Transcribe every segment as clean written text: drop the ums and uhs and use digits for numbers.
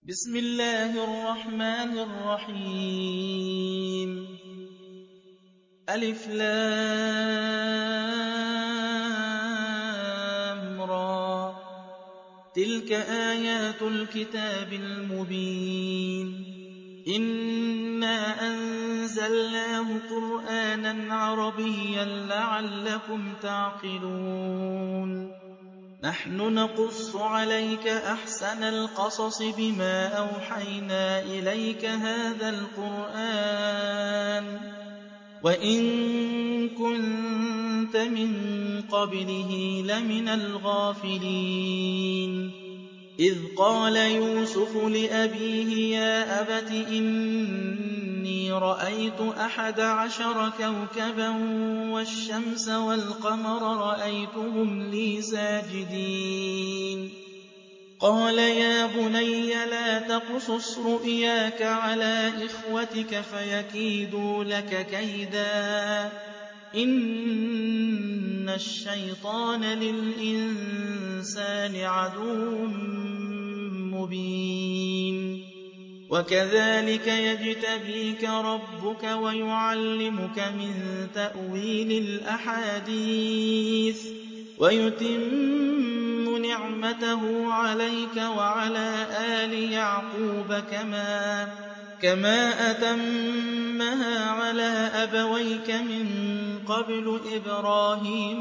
بسم الله الرحمن الرحيم ألف لام را تلك آيات الكتاب المبين إنا أنزلناه قرآنا عربيا لعلكم تعقلون نحن نقص عليك أحسن القصص بما أوحينا إليك هذا القرآن وإن كنت من قبله لمن الغافلين إذ قال يوسف لأبيه يا أبت إني رأيت 11 كوكبا والشمس والقمر رأيتهم لي ساجدين قال يا بني لا تقصص رؤياك على إخوتك فيكيدوا لك كيدا إن الشيطان للإنسان عدو مبين وكذلك يجتبيك ربك ويعلمك من تأويل الأحاديث ويتم نعمته عليك وعلى آل يعقوب كما أتمها على أبويك من قبل إبراهيم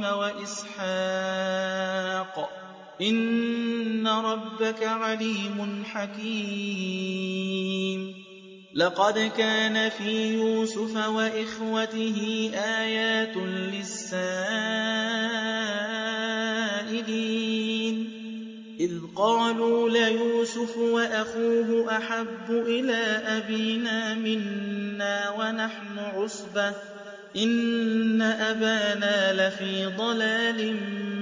وإسحاق إن ربك عليم حكيم لقد كان في يوسف وإخوته آيات للسائلين إذ قالوا ليوسف وأخوه أحب إلى أبينا منا ونحن عصبة إن أبانا لفي ضلال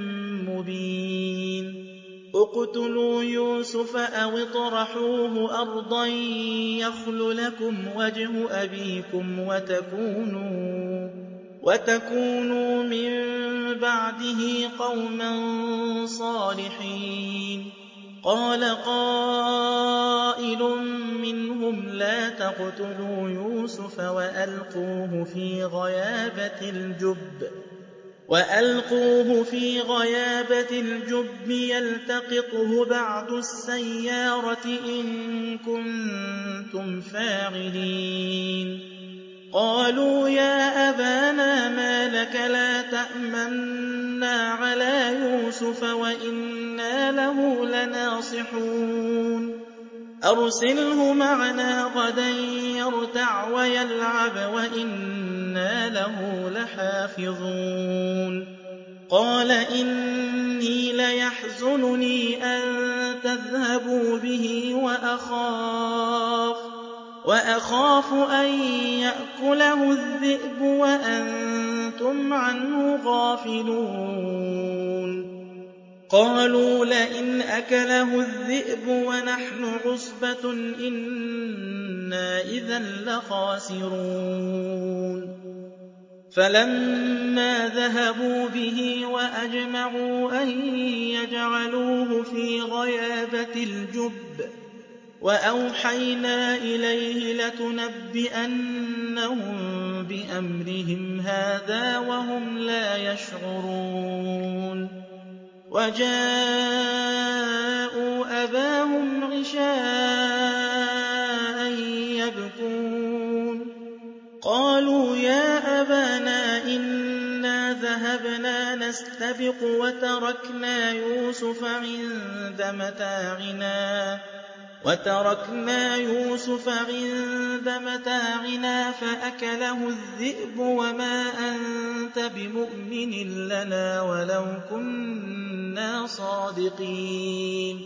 مبين اقتلوا يوسف أو اطرحوه أرضا يخل لكم وجه أبيكم وتكونوا من بعده قوما صالحين قال قائل منهم لا تقتلوا يوسف وألقوه في غيابة الجب يلتقطه بعض السيارة إن كنتم فاعلين قالوا يا أبانا ما لك لا تأمنا على يوسف وإنا له لناصحون أرسله معنا غدا يرتع ويلعب وإنا له لحافظون قال إني ليحزنني أن تذهبوا به وأخاف أن يأكله الذئب وأنتم عنه غافلون قالوا لئن أكله الذئب ونحن عصبة إنا إذا لخاسرون فلما ذهبوا به وأجمعوا أن يجعلوه في غيابة الجب وأوحينا إليه لتنبئنهم بأمرهم هذا وهم لا يشعرون وجاءوا أباهم عشاء يبكون قالوا يا أبانا إنا ذهبنا نستبق وتركنا يوسف عند متاعنا فأكله الذئب وما أنت بمؤمن لنا ولو كنا صادقين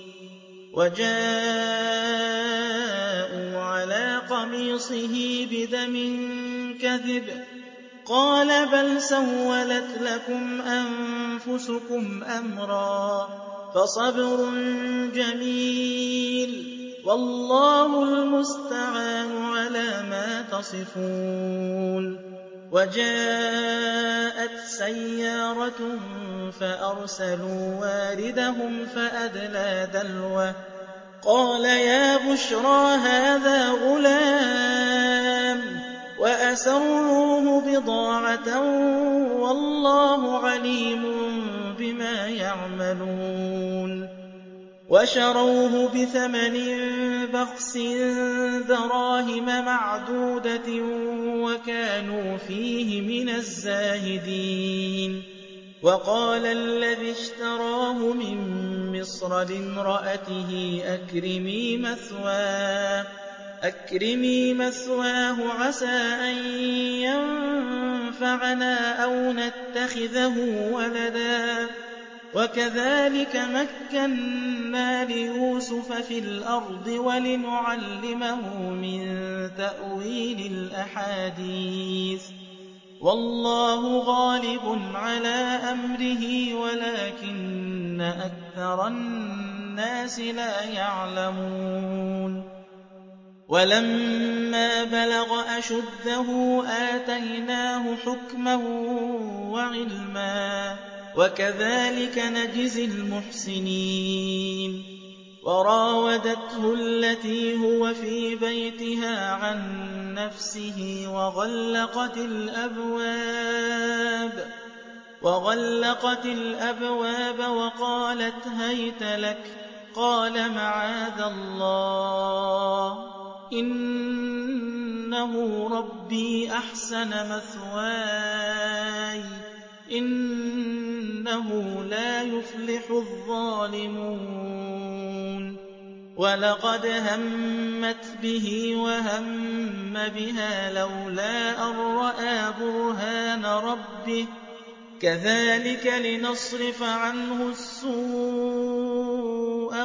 وجاءوا على قميصه بدم كذب قال بل سولت لكم أنفسكم أمرا فصبر جميل والله المستعان على ما تصفون وجاءت سيارة فأرسلوا واردهم فأدلى دلوه قَالَ يَا بُشْرَىٰ هَٰذَا غُلَامٌ وَأَسَرُّوهُ بِضَاعَةً وَاللَّهُ عَلِيمٌ بِمَا يَعْمَلُونَ وَشَرَوْهُ بِثَمَنٍ بَخْسٍ دَرَاهِمَ مَعْدُودَةٍ وَكَانُوا فِيهِ مِنَ الزَّاهِدِينَ وَقَالَ الَّذِي اشْتَرَاهُ مِن مِّصْرَ لِامْرَأَتِهِ أَكْرِمِي مَثْوَاهُ عَسَىٰ أَن يَنفَعَنَا أَوْ نَتَّخِذَهُ وَلَدًا وَكَذَٰلِكَ مَكَّنَّا لِيُوسُفَ فِي الْأَرْضِ وَلِنُعَلِّمَهُ مِن تَأْوِيلِ الْأَحَادِيثِ ۚ وَاللَّهُ غَالِبٌ عَلَىٰ أَمْرِهِ وَلَٰكِنَّ أَكْثَرَ النَّاسِ لَا يَعْلَمُونَ وَلَمَّا بَلَغَ أَشُدَّهُ آتَيْنَاهُ حُكْمًا وَعِلْمًا ۚ وَكَذَٰلِكَ نَجْزِي الْمُحْسِنِينَ وَرَاوَدَتْهُ الَّتِي هُوَ فِي بَيْتِهَا عَن نَّفْسِهِ وَغَلَّقَتِ الْأَبْوَابَ وَقَالَتْ هَيْتَ لَكَ ۚ قَالَ مَعَاذَ اللَّهِ ۖ إِنَّهُ رَبِّي أَحْسَنَ مَثْوَايَ ۖ إِنَّهُ لَا يُفْلِحُ الظَّالِمُونَ وَلَقَدْ هَمَّتْ بِهِ وَهَمَّ بِهَا لَوْلَا أَن رَّأَىٰ بُرْهَانَ رَبِّهِ ۚ كَذَٰلِكَ لِنَصْرِفَ عَنْهُ السُّوءَ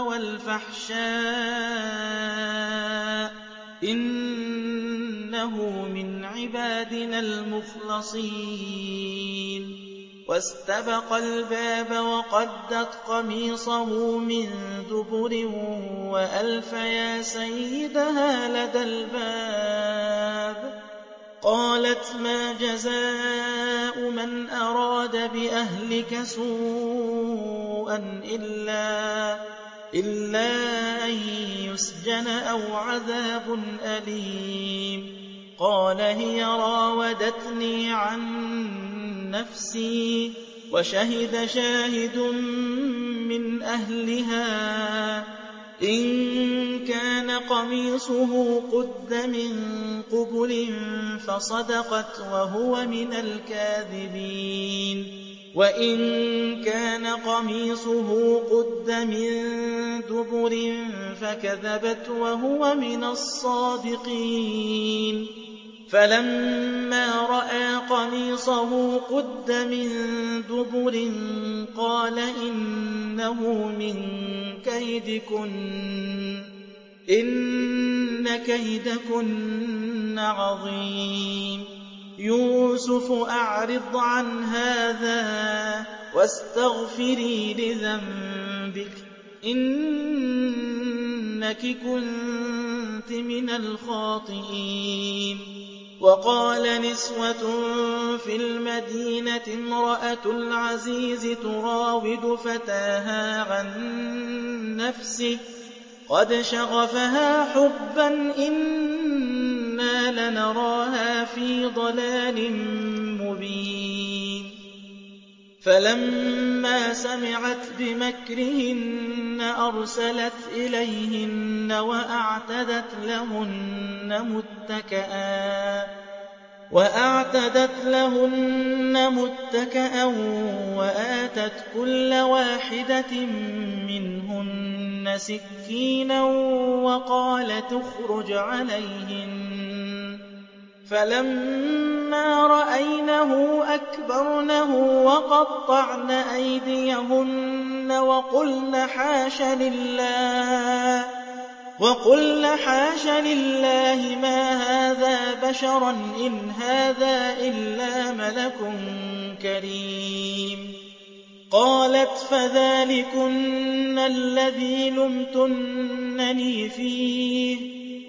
وَالْفَحْشَاءَ ۚ إِنَّهُ مِنْ عِبَادِنَا الْمُخْلَصِينَ وَاسْتَبَقَا الْبَابَ وَقَدَّتْ قَمِيصَهُ مِن دُبُرٍ وَأَلْفَ يَا سَيِّدَهَا لَدَى الْبَابِ ۚ قَالَتْ مَا جَزَاءُ مَنْ أَرَادَ بِأَهْلِكَ سُوءًا إِلَّا أَن يُسْجَنَ أَوْ عَذَابٌ أَلِيمٌ قَالَ هِيَ رَاوَدَتْنِي عَن نَّفْسِي وَشَهِدَ شَاهِدٌ مِّنْ أَهْلِهَا إِن كَانَ قَمِيصُهُ قُدَّ مِن قُبُلٍ فَصَدَقَتْ وَهُوَ مِنَ الْكَاذِبِينَ وَإِن كَانَ قَمِيصُهُ قُدَّ مِن دُبُرٍ فَكَذَبَتْ وَهُوَ مِنَ الصَّادِقِينَ فَلَمَّا رَأَىٰ قَمِيصَهُ قُدَّ مِن دُبُرٍ قَالَ إِنَّهُ مِن كَيْدِكُنَّ ۖ إِنَّ كَيْدَكُنَّ عَظِيمٌ يُوسُفُ أَعْرِضْ عَنْ هَٰذَا وَاسْتَغْفِرِي لِذَنبِكِ ۖ إِنَّكِ كُنتِ مِنَ الْخَاطِئِينَ وَقَالَ نِسْوَةٌ فِي الْمَدِينَةِ امْرَأَتُ الْعَزِيزِ تُرَاوِدُ فَتَاهَا عَن نَّفْسِهِ قَدْ شَغَفَهَا حُبًّا إِنَّا لَنَرَاهَا فِي ضَلَالٍ مُّبِينٍ فَلَمَّا سَمِعَتْ بِمَكْرِهِنَّ أَرْسَلَتْ إِلَيْهِنَّ وَأَعْتَدَتْ لَهُنَّ مُتَّكَأً وَآتَتْ كُلَّ وَاحِدَةٍ مِّنْهُنَّ سِكِّينًا وَقَالَتِ اخْرُجْ عَلَيْهِنَّ فَلَمَّا رَأَيْنَهُ أَكْبَرْنَهُ وَقَطَّعْنَ أَيْدِيَهُنَّ وَقُلْنَ حَاشَ لِلَّهِ مَا هَٰذَا بَشَرًا إِنْ هَٰذَا إِلَّا مَلَكٌ كَرِيمٌ قَالَتْ فَذَٰلِكُنَّ الَّذِي لُمْتُنَّنِي فِيهِ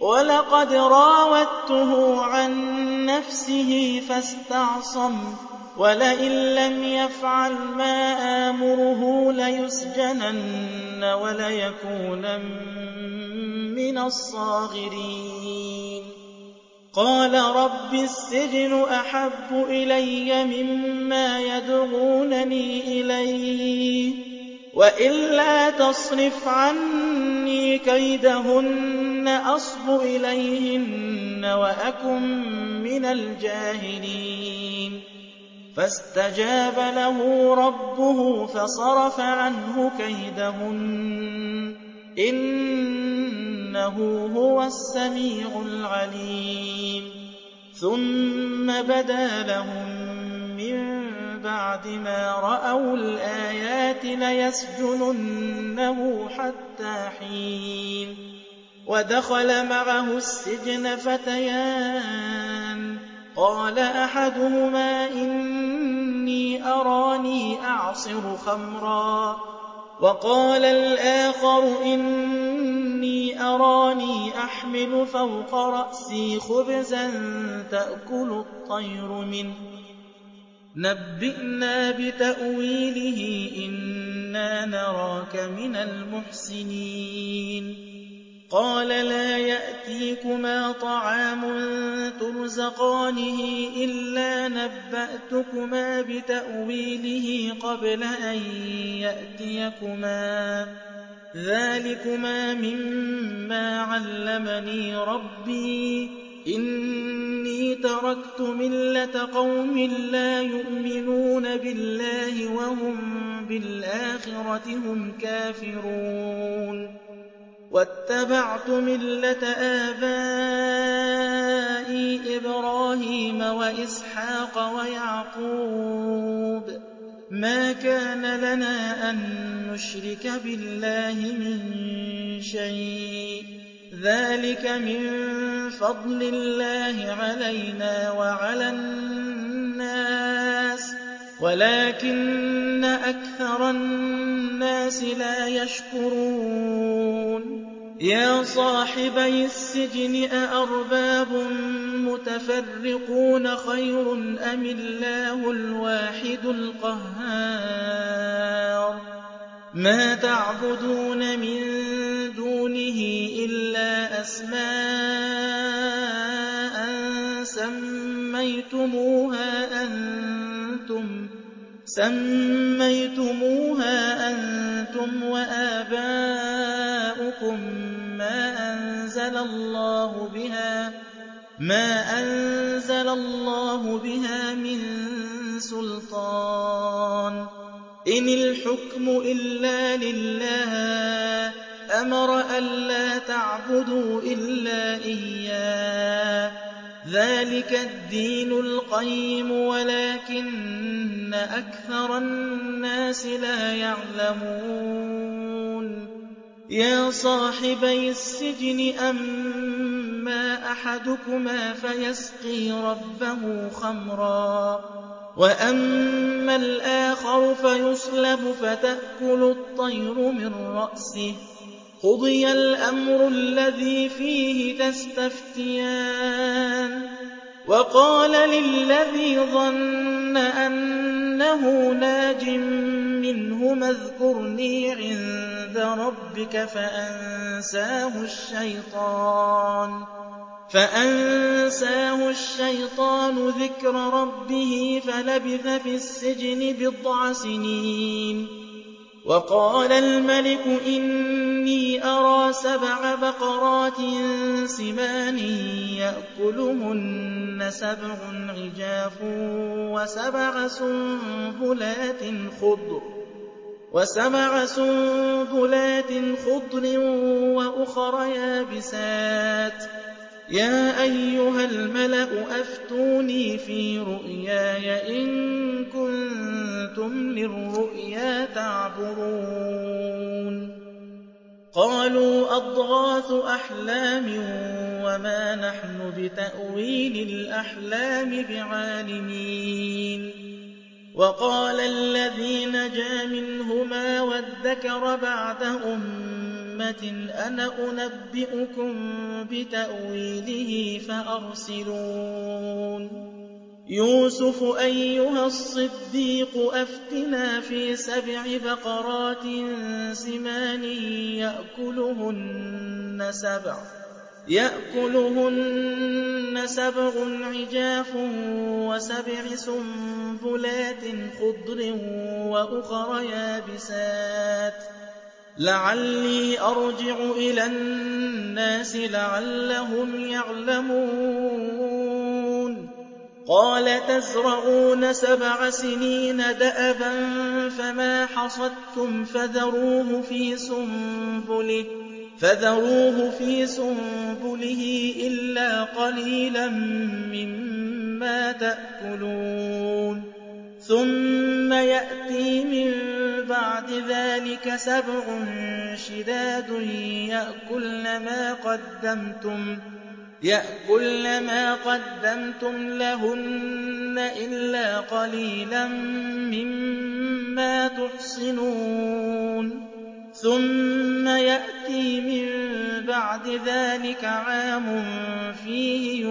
وَلَقَدْ رَاوَدتُّهُ عَن نَّفْسِهِ فَاسْتَعْصَمَ وَلَئِن لَّمْ يَفْعَلْ مَا آمُرُهُ لَيُسْجَنَنَّ وَلَيَكُونًا مِّنَ الصَّاغِرِينَ قَالَ رَبِّ السِّجْنُ أَحَبُّ إِلَيَّ مِمَّا يَدْعُونَنِي إِلَيْهِ وَإِلَّا تَصْرِفْ عَنِّي كَيْدَهُنَّ أَصْبُ إِلَيْهِنَّ وَأَكُن مِّنَ الْجَاهِلِينَ فَاسْتَجَابَ لَهُ رَبُّهُ فَصَرَفَ عَنْهُ كَيْدَهُنَّ إِنَّهُ هُوَ السَّمِيعُ الْعَلِيمُ ثُمَّ بَدَا لَهُم مِّن بَعْدِ مَا رَأَوُا الْآيَاتِ لَيَسْجُنُنَّهُ حَتَّىٰ حِينٍ وَدَخَلَ مَعَهُ السِّجْنَ فَتَيَانِ قَالَ أَحَدُهُمَا إِنِّي أَرَانِي أَعْصِرُ خَمْرًا وَقَالَ الْآخَرُ إِنِّي أَرَانِي أَحْمِلُ فَوْقَ رَأْسِي خُبْزًا تَأْكُلُ الطَّيْرُ مِنْهُ نَبِّئْنَا بِتَأْوِيلِهِ إِنَّا نَرَاكَ مِنَ الْمُحْسِنِينَ قَالَ لَا يَأْتِيكُمَا طَعَامٌ تُرْزَقَانِهِ إِلَّا نَبَّأْتُكُمَا بِتَأْوِيلِهِ قَبْلَ أَن يَأْتِيَكُمَا ذَٰلِكُمَا مِمَّا عَلَّمَنِي رَبِّي إِنِّي تَرَكْتُ مِلَّةَ قَوْمٍ لَّا يُؤْمِنُونَ بِاللَّهِ وَهُم بِالْآخِرَةِ هُمْ كَافِرُونَ وَاتَّبَعْتُ مِلَّةَ آبَائِي إِبْرَاهِيمَ وَإِسْحَاقَ وَيَعْقُوبَ مَا كَانَ لَنَا أَن نُّشْرِكَ بِاللَّهِ مِن شَيْءٍ ذَٰلِكَ مِن فَضْلِ اللَّهِ عَلَيْنَا وَعَلَى النَّاسِ وَلَٰكِنَّ أَكْثَرَ النَّاسِ لَا يَشْكُرُونَ يَا صَاحِبَيِ السِّجْنِ أَأَرْبَابٌ مُّتَفَرِّقُونَ خَيْرٌ أَمِ اللَّهُ الْوَاحِدُ الْقَهَّارُ مَا تَعْبُدُونَ مِن دُونِهِ إِلَّا أَسْمَاءً سَمَّيْتُمُوهَا أَنتُمْ وَآبَاؤُكُم مَّا أَنزَلَ اللَّهُ بِهَا مِن سُلْطَانٍ إِنِ الْحُكْمُ إِلَّا لِلَّهِ أَمَرَ أَلَّا تَعْبُدُوا إِلَّا إِيَّاهُ ذَٰلِكَ الدِّينُ الْقَيِّمُ وَلَٰكِنَّ أَكْثَرَ النَّاسِ لَا يَعْلَمُونَ يَا صَاحِبَيِ السِّجْنِ أَمَّا أَحَدُكُمَا فَيَسْقِي رَبَّهُ خَمْرًا وَأَمَّا الْآخَرُ فَيُصْلَبُ فَتَأْكُلُ الطَّيْرُ مِن رَّأْسِهِ قُضِيَ الْأَمْرُ الَّذِي فِيهِ تَسْتَفْتِيَانِ وَقَالَ لِلَّذِي ظَنَّ أَنَّهُ نَاجٍ مِّنْهُمَا اذْكُرْنِي عِندَ رَبِّكَ فَأَنسَاهُ الشَّيْطَانُ ذِكْرَ رَبِّهِ فَلَبِثَ فِي السِّجْنِ بِضْعَ سِنِينَ وَقَالَ الملك إِنِّي أَرَىٰ 7 بَقَرَاتٍ سِمَانٍ يَأْكُلُهُنَّ 7 عِجَافٌ وَسَبْعَ سُنبُلَاتٍ خُضْرٍ وَأُخَرَ يَابِسَاتٍ يَا أَيُّهَا الْمَلَأُ أَفْتُونِي فِي رُؤْيَايَ إِن كُنتُمْ لِلرُّؤْيَا تَعْبُرُونَ قَالُوا أَضْغَاثُ أَحْلَامٍ وَمَا نَحْنُ بِتَأْوِيلِ الْأَحْلَامِ بِعَالِمِينَ وَقَالَ الَّذِي نَجَا مِنْهُمَا وَادَّكَرَ بَعْدَ أُمَّةٍ أَنَا أُنَبِّئُكُم بِتَأْوِيلِهِ فَأَرْسِلُونِ يُوسُفُ أَيُّهَا الصِّدِّيقُ أَفْتِنَا فِي 7 بَقَرَاتٍ سِمَانٍ يَأْكُلُهُنَّ 7 عِجَافٌ و7 سُنبُلَاتٍ خُضْرٍ وَأُخَرَ يَابِسَاتٍ لَعَلِّي أَرْجِعُ إِلَى النَّاسِ لَعَلَّهُمْ يَعْلَمُونَ قَالَ تَزْرَعُونَ 7 سِنِينَ دَأَبًا فَمَا حَصَدتُّمْ فَذَرُوهُ فِي سُنبُلِهِ إِلَّا قَلِيلًا مِّمَّا تَأْكُلُونَ ثُمَّ يَأْتِي مِن بَعْدِ ذَٰلِكَ 7 شِدَادٌ يَأْكُلْنَ مَا قَدَّمْتُمْ لَهُنَّ إِلَّا قَلِيلًا مِّمَّا تُحْصِنُونَ ثُمَّ يَأْتِي مِن بَعْدِ ذَٰلِكَ عَامٌ فِيهِ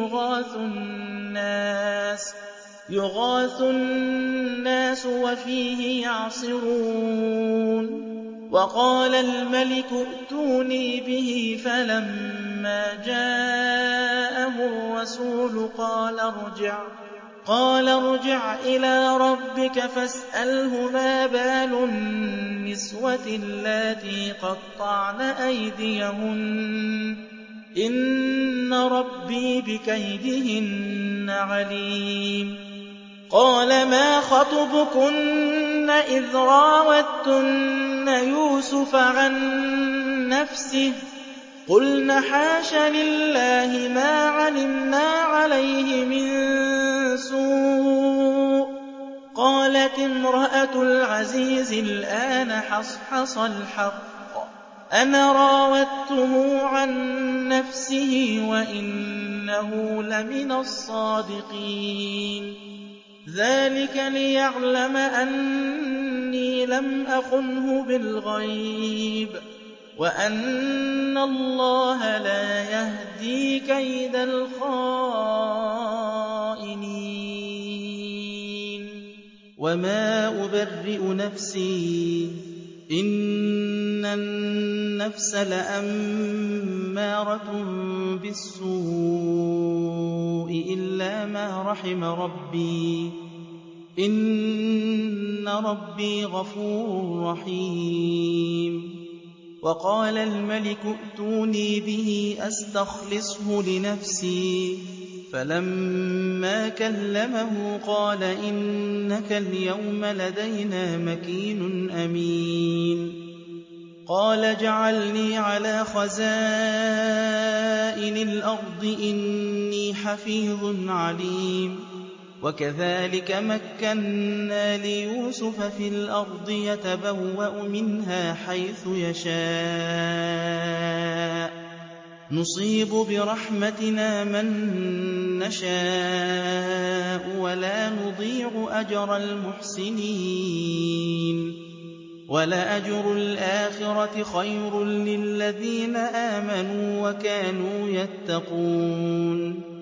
يُغَاثُ النَّاسُ وَفِيهِ يَعْصِرُونَ وَقَالَ الْمَلِكُ ائْتُونِي بِهِ فَلَمَّا جَاءَهُ الرَّسُولُ قَالَ ارْجِعْ إِلَىٰ رَبِّكَ فَاسْأَلْهُ مَا بَالُ النِّسْوَةِ اللَّاتِي قَطَّعْنَ أَيْدِيَهُنَّ ۚ إِنَّ رَبِّي بِكَيْدِهِنَّ عَلِيمٌ قَالَ مَا خَطْبُكُنَّ إِذْ رَاوَدتُّنَّ يُوسُفَ عَن نَّفْسِهِ ۚ قُلْنَ حَاشَ لِلَّهِ مَا عَلِمْنَا عَلَيْهِ مِن سُوءٍ ۚ قَالَتِ امْرَأَتُ الْعَزِيزِ الْآنَ حَصْحَصَ الْحَقُّ أَنَا رَاوَدتُّهُ عَن نَّفْسِهِ وَإِنَّهُ لَمِنَ الصَّادِقِينَ ذَٰلِكَ لِيَعْلَمَ أَنِّي لَمْ أَخُنْهُ بِالْغَيْبِ وَأَنَّ اللَّهَ لَا يَهْدِي كَيْدَ الْخَائِنِينَ وَمَا أُبَرِّئُ نَفْسِي ۚ إِنَّ النَّفْسَ لَأَمَّارَةٌ بِالسُّوءِ إِلَّا مَا رَحِمَ رَبِّي ۚ إِنَّ رَبِّي غَفُورٌ رَّحِيمٌ وَقَالَ الْمَلِكُ ائْتُونِي بِهِ أَسْتَخْلِصْهُ لِنَفْسِي ۖ فَلَمَّا كَلَّمَهُ قَالَ إِنَّكَ الْيَوْمَ لَدَيْنَا مَكِينٌ أَمِينٌ قَالَ اجْعَلْنِي عَلَىٰ خَزَائِنِ الْأَرْضِ ۖ إِنِّي حَفِيظٌ عَلِيمٌ وَكَذَٰلِكَ مَكَّنَّا لِيُوسُفَ فِي الْأَرْضِ يَتَبَوَّأُ مِنْهَا حَيْثُ يَشَاءُ ۚ نُصِيبُ بِرَحْمَتِنَا مَن نَّشَاءُ وَلَا نُضِيعُ أَجْرَ الْمُحْسِنِينَ وَلَأَجْرُ الْآخِرَةِ خَيْرٌ لِّلَّذِينَ آمَنُوا وَكَانُوا يَتَّقُونَ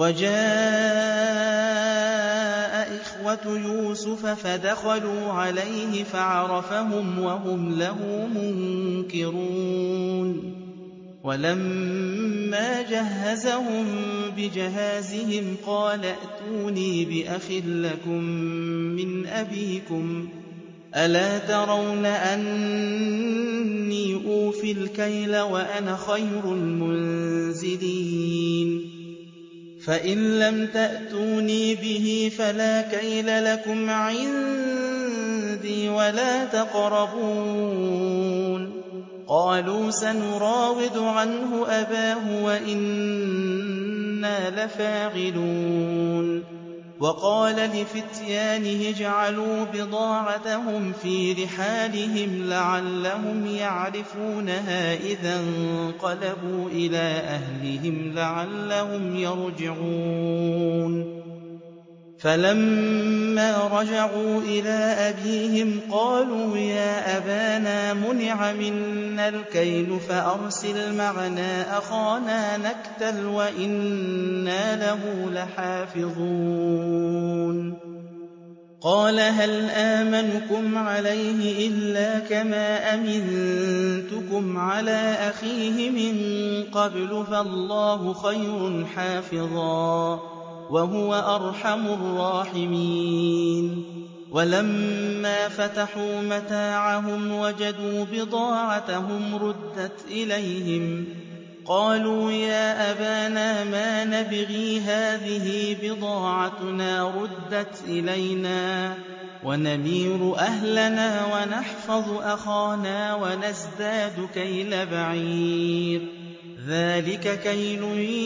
وَجَاءَ إِخْوَةُ يُوسُفَ فَدَخَلُوا عَلَيْهِ فَعَرَفَهُمْ وَهُمْ لَهُ مُنكِرُونَ وَلَمَّا جَهَّزَهُم بِجَهَازِهِمْ قَالَ ائْتُونِي بِأَخٍ لَّكُم مِّنْ أَبِيكُمْ ۚ أَلَا تَرَوْنَ أَنِّي أُوفِي الْكَيْلَ وَأَنَا خَيْرُ الْمُنزِلِينَ فَإِن لَّمْ تَأْتُونِي بِهِ فَلَا كَيْلَ لَكُمْ عِندِي وَلَا تَقْرَبُونِ قَالُوا سَنُرَاوِدُ عَنْهُ أَبَاهُ وَإِنَّا لَفَاعِلُونَ وَقَالَ لِفِتْيَانِهِ اجْعَلُوا بِضَاعَتَهُمْ فِي رِحَالِهِمْ لَعَلَّهُمْ يَعْرِفُونَهَا إِذَا انقَلَبُوا إِلَىٰ أَهْلِهِمْ لَعَلَّهُمْ يَرْجِعُونَ فَلَمَّا رَجَعُوا إِلَىٰ أَبِيهِمْ قَالُوا يَا أَبَانَا مُنِعَ مِنَّا الْكَيْلُ فَأَرْسِلْ مَعَنَا أَخَانَا نَكْتَلْ وَإِنَّا لَهُ لَحَافِظُونَ قَالَ هَلْ آمَنُكُمْ عَلَيْهِ إِلَّا كَمَا أَمِنتُكُمْ عَلَىٰ أَخِيهِ مِن قَبْلُ فَاللَّهُ خَيْرٌ حَافِظًا وَهُوَ أَرْحَمُ الرَّاحِمِينَ وَلَمَّا فَتَحُوا مَتَاعَهُمْ وَجَدُوا بِضَاعَتَهُمْ رُدَّتْ إِلَيْهِمْ قَالُوا يَا أَبَانَا مَا نَبْغِي هَٰذِهِ بِضَاعَتُنَا رُدَّتْ إِلَيْنَا وَنَمِيرُ أَهْلَنَا وَنَحْفَظُ أَخَانَا وَنَزْدَادُ كَيْلَ بَعِيرٍ ۖ ذَٰلِكَ كَيْلٌ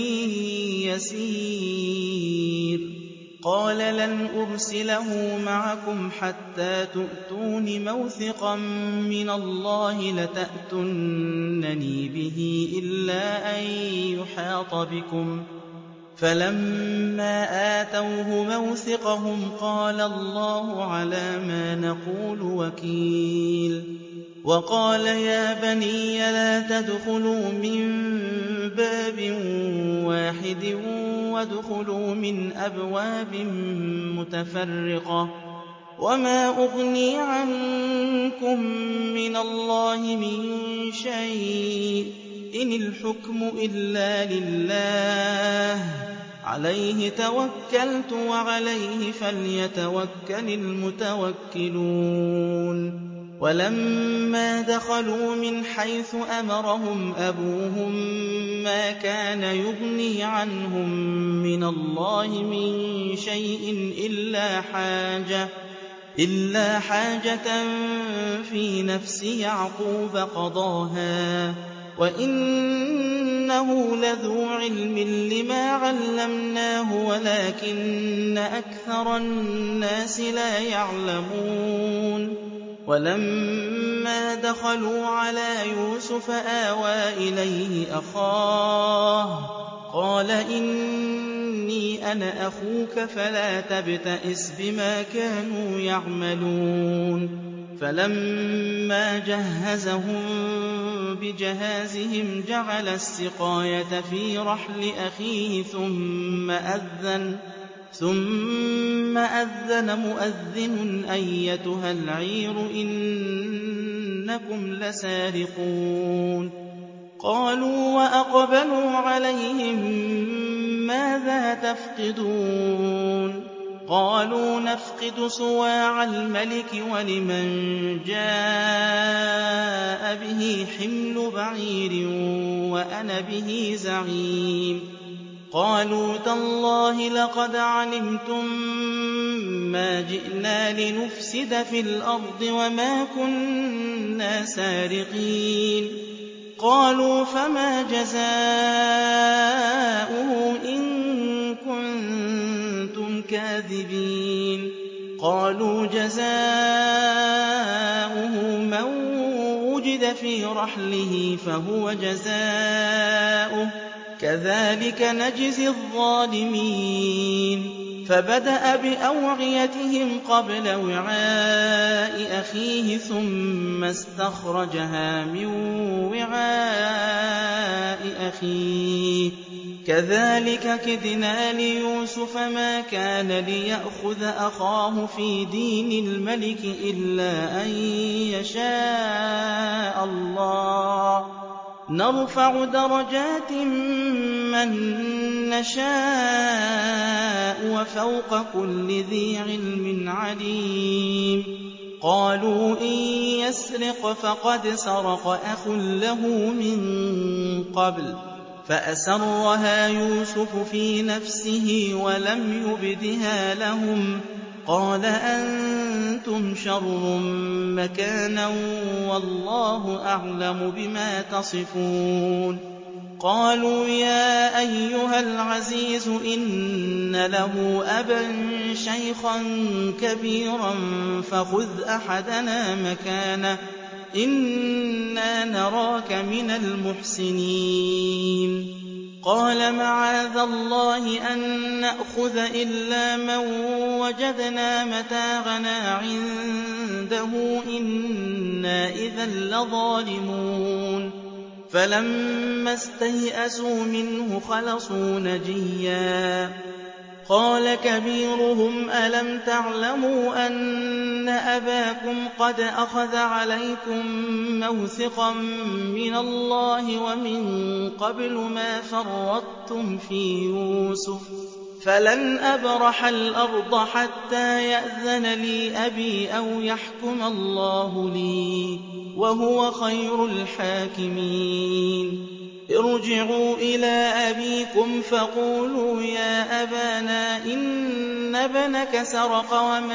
يَسِيرٌ قَالَ لَنْ أُرْسِلَهُ مَعَكُمْ حَتَّىٰ تُؤْتُونِ مَوْثِقًا مِّنَ اللَّهِ لَتَأْتُنَّنِي بِهِ إِلَّا أَن يُحَاطَ بِكُمْ ۖ فَلَمَّا آتَوْهُ مَوْثِقَهُمْ قَالَ اللَّهُ عَلَىٰ مَا نَقُولُ وَكِيلٌ وَقَالَ يَا بَنِيَّ لَا تَدْخُلُوا مِن بَابٍ وَاحِدٍ وَادْخُلُوا مِنْ أَبْوَابٍ مُّتَفَرِّقَةٍ وَمَا أُغْنِي عَنكُم مِّنَ اللَّهِ مِن شَيْءٍ إِنِ الْحُكْمُ إِلَّا لِلَّهِ عَلَيْهِ تَوَكَّلْتُ وَعَلَيْهِ فَلْيَتَوَكَّلِ الْمُتَوَكِّلُونَ وَلَمَّا دَخَلُوا مِنْ حَيْثُ أَمَرَهُمْ أَبُوهُم مَّا كَانَ يُغْنِي عَنْهُم مِّنَ اللَّهِ مِن شَيْءٍ إِلَّا حَاجَةً فِي نَفْسِ يَعْقُوبَ قَضَاهَا ۚ وَإِنَّهُ لَذُو عِلْمٍ لِّمَا عَلَّمْنَاهُ وَلَٰكِنَّ أَكْثَرَ النَّاسِ لَا يَعْلَمُونَ وَلَمَّا دَخَلُوا عَلَىٰ يُوسُفَ آوَىٰ إِلَيْهِ أَخَاهُ قَالَ إِنِّي أَنَا أَخُوكَ فَلَا تَبْتَئِسْ بِمَا كَانُوا يَعْمَلُونَ فَلَمَّا جَهَّزَهُم بِجَهَازِهِمْ جَعَلَ السِّقَايَةَ فِي رَحْلِ أَخِيهِ ثُمَّ أَذَّنَ مُؤَذِّنٌ أَيَّتُهَا الْعِيرُ إِنَّكُمْ لَسَارِقُونَ قَالُوا وَأَقْبَلُوا عَلَيْهِم مَّاذَا تَفْقِدُونَ قَالُوا نَفْقِدُ صُوَاعَ الْمَلِكِ وَلِمَن جَاءَ بِهِ حِمْلُ بَعِيرٍ وَأَنَا بِهِ زَعِيمٌ قَالُوا تَاللَّهِ لَقَدْ عَلِمْتُم مَّا جِئْنَا لِنُفْسِدَ فِي الْأَرْضِ وَمَا كُنَّا سَارِقِينَ قَالُوا فَمَا جَزَاؤُهُ إِن كُنتُمْ كَاذِبِينَ قَالُوا جَزَاؤُهُ مَن وُجِدَ فِي رَحْلِهِ فَهُوَ جَزَاؤُهُ كَذَٰلِكَ نَجْزِي الظَّالِمِينَ فَبَدَأَ بِأَوْعِيَتِهِمْ قَبْلَ وِعَاءِ أَخِيهِ ثُمَّ اسْتَخْرَجَهَا مِن وِعَاءِ أَخِيهِ ۚ كَذَٰلِكَ كِدْنَا لِيُوسُفَ مَا كَانَ لِيَأْخُذَ أَخَاهُ فِي دِينِ الْمَلِكِ إِلَّا أَن يَشَاءَ اللَّهُ ۚ نَرْفَعُ دَرَجَاتٍ مَّن نَّشَاءُ ۗ وَفَوْقَ كُلِّ ذِي عِلْمٍ عَلِيمٌ قَالُوا إِن يَسْرِقْ فَقَدْ سَرَقَ أَخٌ لَّهُ مِن قَبْلُ فَأَسَرَّهَا يُوسُفُ فِي نَفْسِهِ وَلَمْ يُبْدِهَا لَهُمْ ۚ قَالَ أَنتُمْ شَرٌّ مَّكَانًا وَاللَّهُ أَعْلَمُ بِمَا تَصِفُونَ قَالُوا يَا أَيُّهَا الْعَزِيزُ إِنَّ لَهُ أَبًا شَيْخًا كَبِيرًا فَخُذْ أَحَدَنَا مَكَانَهُ ۖ إِنَّا نَرَاكَ مِنَ الْمُحْسِنِينَ قَالَ مَعَاذَ اللَّهِ أَن نَّأْخُذَ إِلَّا مَن وَجَدْنَا مَتَاعَنَا عِندَهُ إِنَّا إِذًا لَّظَالِمُونَ فَلَمَّا اسْتَيْأَسُوا مِنْهُ خَلَصُوا نَجِيًّا قَالَ كَبِيرُهُمْ أَلَمْ تَعْلَمُوا أَنَّ أَبَاكُمْ قَدْ أَخَذَ عَلَيْكُم مَّوْثِقًا مِّنَ اللَّهِ وَمِن قَبْلُ مَا فَرَّطتُمْ فِي يُوسُفَ فَلَنْ أَبْرَحَ الْأَرْضَ حَتَّىٰ يَأْذَنَ لِي أَبِي أَوْ يَحْكُمَ اللَّهُ لِي وَهُوَ خَيْرُ الْحَاكِمِينَ ارْجِعُوا إِلَىٰ أَبِيكُمْ فَقُولُوا يَا أَبَانَا إِنَّ ابْنَكَ سَرَقَ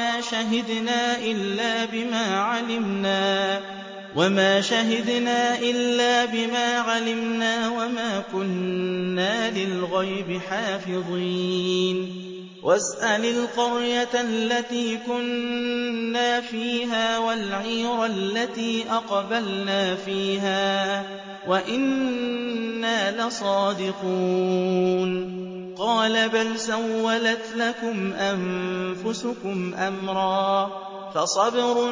وَمَا شَهِدْنَا إِلَّا بِمَا عَلِمْنَا وَمَا كُنَّا لِلْغَيْبِ حَافِظِينَ وَاسْأَلِ الْقَرْيَةَ الَّتِي كُنَّا فِيهَا وَالْعِيرَ الَّتِي أَقْبَلْنَا فِيهَا وَإِنَّا لَصَادِقُونَ قَالَ بَلْ سَوَّلَتْ لَكُمْ أَنفُسُكُمْ أَمْرًا فَصَبْرٌ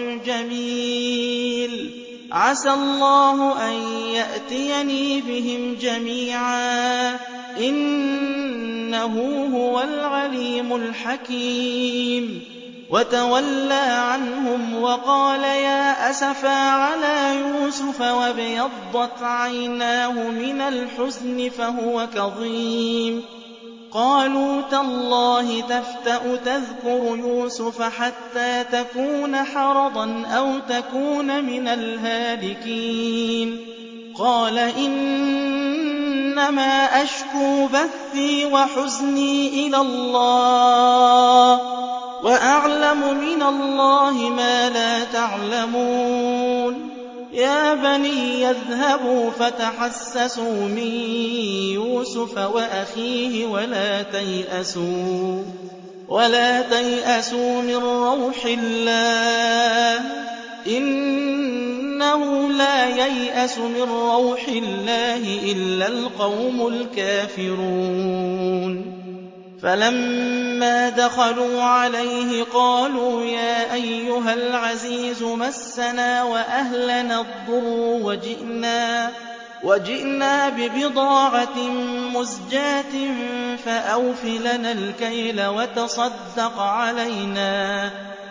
جَمِيلٌ عَسَى اللَّهُ أَن يَأْتِيَنِي بِهِمْ جَمِيعًا إِنَّهُ هُوَ الْعَلِيمُ الْحَكِيمُ وَتَوَلَّىٰ عَنْهُمْ وَقَالَ يَا أَسَفَىٰ عَلَىٰ يُوسُفَ وَابْيَضَّتْ عَيْنَاهُ مِنَ الْحُزْنِ فَهُوَ كَظِيمٌ قَالُوا تَاللَّهِ تَفْتَأُ تَذْكُرُ يُوسُفَ حَتَّىٰ تَكُونَ حَرَضًا أَوْ تَكُونَ مِنَ الْهَالِكِينَ قَالَ إِنَّمَا أَشْكُو بَثِّي وَحُزْنِي إِلَى اللَّهِ وَأَعْلَمُ مِنَ اللَّهِ مَا لَا تَعْلَمُونَ يَا بَنِيَّ اذْهَبُوا فَتَحَسَّسُوا مِن يُوسُفَ وَأَخِيهِ وَلَا تَيْأَسُوا مِن رَّوْحِ اللَّهِ ۖ إِنَّهُ لَا يَيْأَسُ مِن رَّوْحِ اللَّهِ إِلَّا الْقَوْمُ الْكَافِرُونَ فَلَمَّا دَخَلُوا عَلَيْهِ قَالُوا يَا أَيُّهَا الْعَزِيزُ مَسَّنَا وَأَهْلَنَا الضُّرُّ وَجِئْنَا بِبِضَاعَةٍ مُّزْجَاةٍ فَأَوْفِ لَنَا الْكَيْلَ وَتَصَدَّقْ عَلَيْنَا ۖ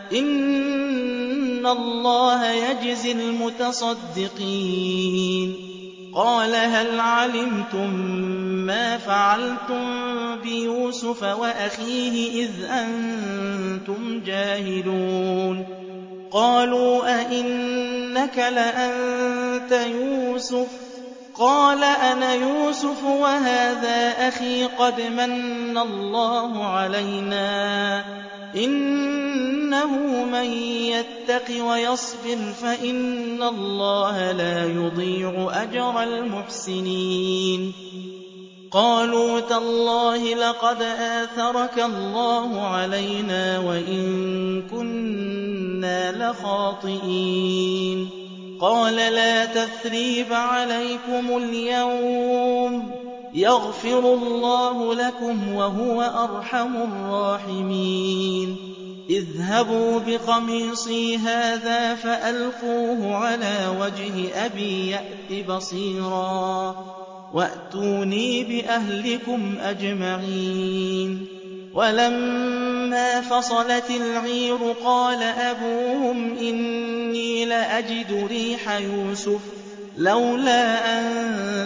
إِنَّ اللَّهَ يَجْزِي الْمُتَصَدِّقِينَ قَالَ هَلْ عَلِمْتُم مَّا فَعَلْتُم بِيُوسُفَ وَأَخِيهِ إِذْ أَنتُمْ جَاهِلُونَ قَالُوا أَإِنَّكَ لَأَنتَ يُوسُفُ ۖ قَالَ أَنَا يُوسُفُ وَهَٰذَا أَخِي قَدْ مَنَّ اللَّهُ عَلَيْنَا ۖ إِنَّهُ مَن يَتَّقِ وَيَصْبِرْ فَإِنَّ اللَّهَ لَا يُضِيعُ أَجْرَ الْمُحْسِنِينَ قَالُوا تَاللَّهِ لَقَدْ آثَرَكَ اللَّهُ عَلَيْنَا وَإِن كُنَّا لَخَاطِئِينَ قَالَ لَا تَثْرِيبَ عَلَيْكُمُ الْيَوْمَ يَغْفِرُ اللَّهُ لَكُمْ وَهُوَ أَرْحَمُ الرَّاحِمِينَ اذْهَبُوا بِقَمِيصِي هَٰذَا فَأَلْقُوهُ عَلَىٰ وَجْهِ أَبِي يَأْتِ بَصِيرًا وَأْتُونِي بِأَهْلِكُمْ أَجْمَعِينَ وَلَمَّا فَصَلَتِ الْعِيرُ قَالَ أَبُوهُمْ إِنِّي لَأَجِدُ رِيحَ يُوسُفَ لَوْلَا أَن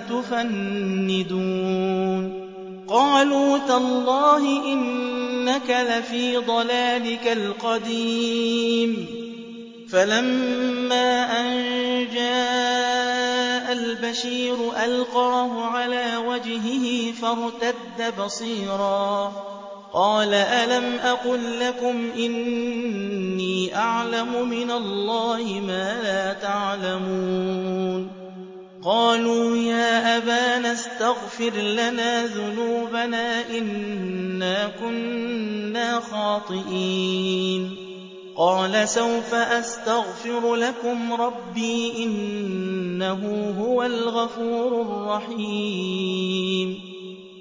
تُفَنِّدُونِ قَالُوا تَاللَّهِ إِنَّكَ لَفِي ضَلَالِكَ الْقَدِيمِ فَلَمَّا أَن جَاءَ الْبَشِيرُ أَلْقَاهُ عَلَىٰ وَجْهِهِ فَارْتَدَّ بَصِيرًا قَالَ أَلَمْ أَقُل لَّكُمْ إِنِّي أَعْلَمُ مِنَ اللَّهِ مَا لَا تَعْلَمُونَ قَالُوا يَا أَبَانَا اسْتَغْفِرْ لَنَا ذُنُوبَنَا إِنَّا كُنَّا خَاطِئِينَ قَالَ سَوْفَ أَسْتَغْفِرُ لَكُمْ رَبِّي إِنَّهُ هُوَ الْغَفُورُ الرَّحِيمُ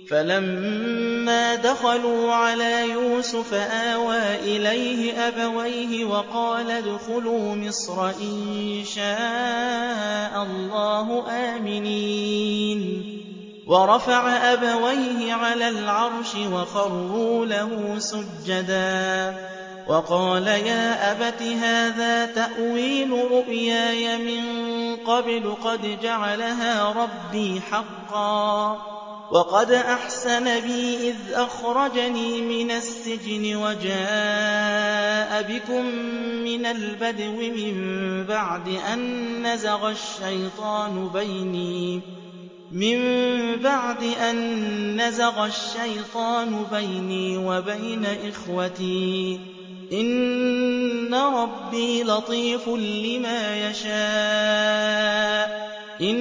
فَلَمَّا دَخَلُوا عَلَىٰ يُوسُفَ آوَىٰ إِلَيْهِ أَبَوَيْهِ وَقَالَ ادْخُلُوا مِصْرَ إِن شَاءَ اللَّهُ آمِنِينَ وَرَفَعَ أَبَوَيْهِ عَلَى الْعَرْشِ وَخَرُّوا لَهُ سُجَّدًا وَقَالَ يَا أَبَتِ هَٰذَا تَأْوِيلُ رُؤْيَايَ مِن قَبْلُ قَدْ جَعَلَهَا رَبِّي حَقًّا وَقَدْ أَحْسَنَ بِي إِذْ أَخْرَجَنِي مِنَ السِّجْنِ وَجَاءَ بِكُم مِّنَ الْبَدْوِ مِن بَعْدِ أَن نَّزَغَ الشَّيْطَانُ بَيْنِي وَبَيْنَ إِخْوَتِي إِنَّ رَبِّي لَطِيفٌ لِّمَا يَشَاءُ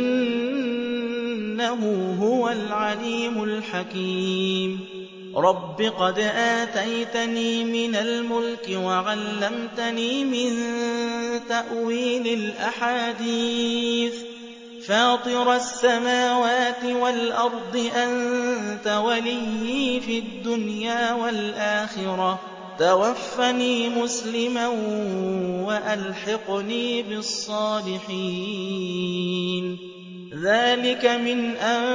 إِنَّهُ هُوَ الْعَلِيمُ الْحَكِيمُ رَبِّ قَدْ آتَيْتَنِي مِنَ الْمُلْكِ وَعَلَّمْتَنِي مِن تَأْوِيلِ الْأَحَادِيثِ فَاطِرَ السَّمَاوَاتِ وَالْأَرْضِ أَنتَ وَلِيِّي فِي الدُّنْيَا وَالْآخِرَةِ تَوَفَّنِي مُسْلِمًا وَأَلْحِقْنِي بِالصَّالِحِينَ ذَٰلِكَ مِنْ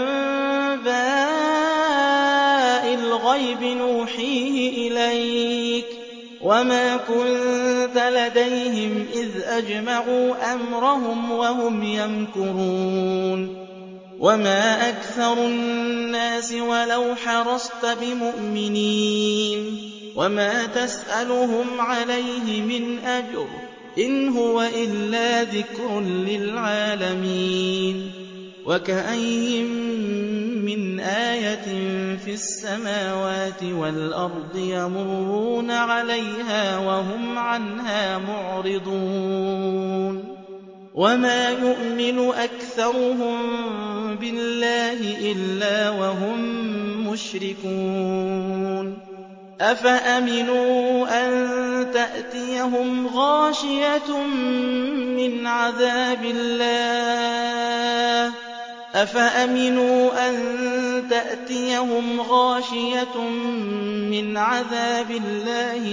أَنبَاءِ الْغَيْبِ نُوحِيهِ إِلَيْكَ ۖ وَمَا كُنتَ لَدَيْهِمْ إِذْ أَجْمَعُوا أَمْرَهُمْ وَهُمْ يَمْكُرُونَ وَمَا أَكْثَرُ النَّاسِ وَلَوْ حَرَصْتَ بِمُؤْمِنِينَ وَمَا تَسْأَلُهُمْ عَلَيْهِ مِنْ أَجْرٍ إِنْ هُوَ إِلَّا ذِكْرٌ لِّلْعَالَمِينَ وَكَأَيِّن مِّنْ آيَةٍ فِي السَّمَاوَاتِ وَالْأَرْضِ يَمُرُّونَ عَلَيْهَا وَهُمْ عَنْهَا مُعْرِضُونَ وَمَا يُؤْمِنُ أَكْثَرُهُم بِاللَّهِ إِلَّا وَهُم مُّشْرِكُونَ أَفَأَمِنُوا أَن تَأْتِيَهُمْ غَاشِيَةٌ مِّنْ عَذَابِ اللَّهِ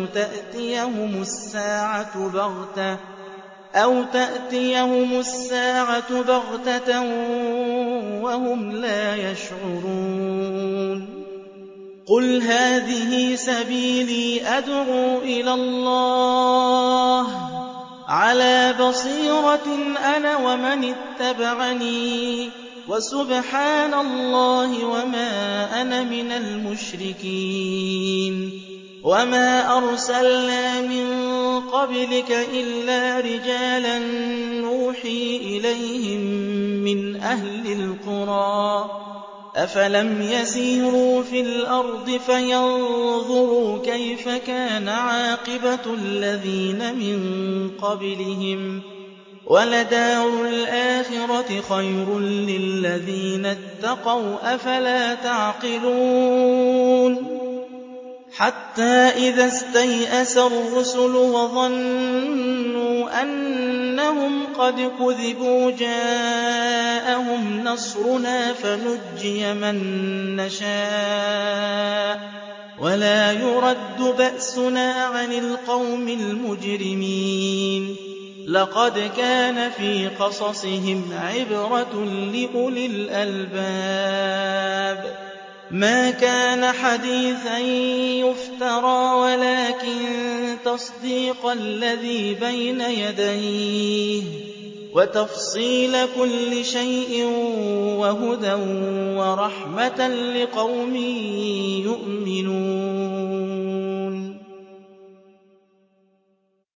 أَوْ تَأْتِيَهُمُ السَّاعَةُ بَغْتَةً وَهُمْ لَا يَشْعُرُونَ قُلْ هَٰذِهِ سَبِيلِي أَدْعُو إِلَى اللَّهِ عَلَىٰ بَصِيرَةٍ أَنَا وَمَنِ اتَّبَعَنِي وَسُبْحَانَ اللَّهِ وَمَا أَنَا مِنَ الْمُشْرِكِينَ وَمَا أَرْسَلْنَا مِن قَبْلِكَ إِلَّا رِجَالًا نُّوحِي إِلَيْهِم مِّنْ أَهْلِ الْقُرَىٰ أَفَلَمْ يَسِيرُوا فِي الْأَرْضِ فَيَنظُرُوا كَيْفَ كَانَ عَاقِبَةُ الَّذِينَ مِن قَبْلِهِمْ ۚ وَلَدَارُ الْآخِرَةِ خَيْرٌ لِّلَّذِينَ اتَّقَوْا ۗ أَفَلَا تَعْقِلُونَ حَتَّىٰ إِذَا اسْتَيْأَسَ الرُّسُلُ وَظَنُّوا أَنَّهُمْ قَدْ كُذِبُوا جَاءَهُمْ نَصْرُنَا فَنُجِّيَ مَن نَّشَاءُ وَلَا يُرَدُّ بَأْسُنَا عَنِ الْقَوْمِ الْمُجْرِمِينَ لَقَدْ كَانَ فِي قَصَصِهِمْ عِبْرَةٌ لِّأُولِي الْأَلْبَابِ مَا كَانَ حَدِيثًا يُفْتَرَىٰ وَلَٰكِن تَصْدِيقَ الَّذِي بَيْنَ يَدَيْهِ وَتَفْصِيلَ كُلِّ شَيْءٍ وَهُدًى وَرَحْمَةً لِّقَوْمٍ يُؤْمِنُونَ